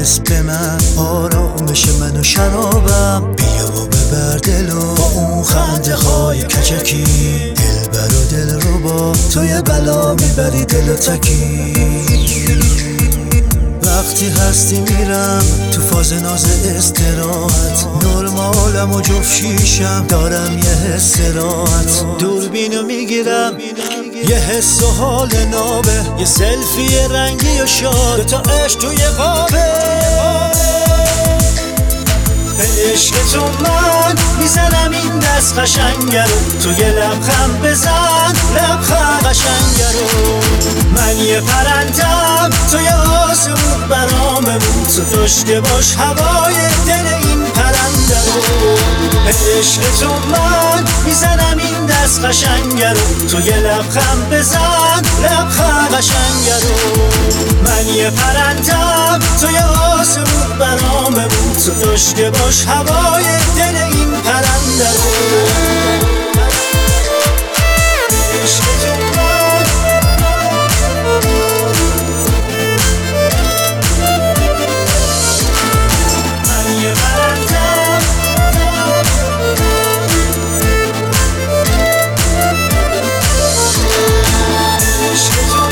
برس به من، آرامش من و شرابم. بیا و ببر دلو با اون خنده های کچکی، دلبر و دل رو با توی بلا میبری دل و تکی. وقتی هستی میرم تو فاز ناز استراحت، نرمالم و جفت شیشم دارم یه حس راحت. دوربینو میگیرم یه حس و حال نابه، یه سلفی رنگی و شاد، تا عشق توی قابه. به عشق تو من میزنم این دست قشنگرو، تو یه لبخند بزن لبخند قشنگرو. من یه پرندم تو یه آسمون برام بود، تو داشته باش هوای دل این پرنده رو. به عشق تو من میزنم این دست قشنگرو، تو یه لبخند بزن لبخند قشنگرو. من یه پرندم تو یه آسمون برام بود، تو داشته باش هوای دل این پرنده رو. عشق تو من یه پرندم، عشق تو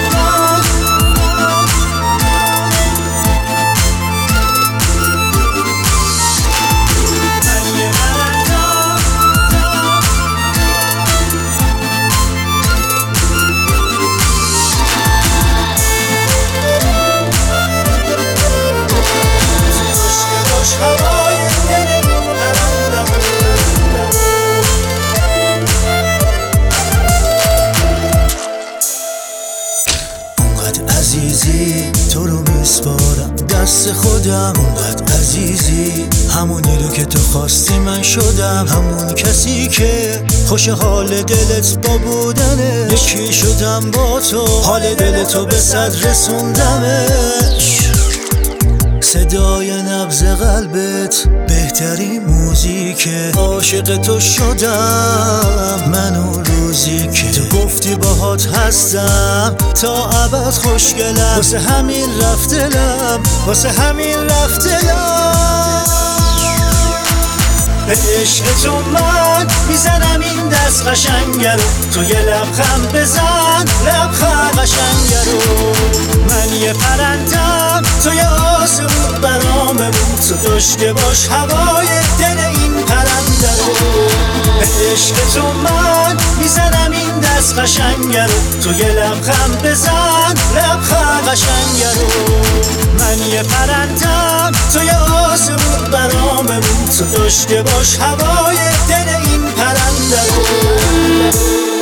عزیزی تو رو میسپارم دست خودم، اونقدر عزیزی همونی رو که تو خواستی من شدم. همون کسی که خوش حال دلت با بودنش، یکی شدم با تو حال دل تو به صد رسوندمش. صدای نبض قلبت بهترین موزیکه، عاشق تو شدم من اون روزی که تو گفتی باهات هستم تا ابد خوشگلم. واسه همین رفت دلم، واسه همین رفت دلم. به عشق تو من میزنم این دست قشنگرو، تو یه لبخند بزن لبخند قشنگرو. من یه پرندم تو یه آسمون برام بود، تو داشته باش هوای دل این پرنده رو. به عشق تو من میزنم این دست قشنگرو، تو یه لبخند بزن لبخند قشنگرو. من یه پرندم تو یه آسمون برام بود، تو داشته باش هوای دل این پرنده رو.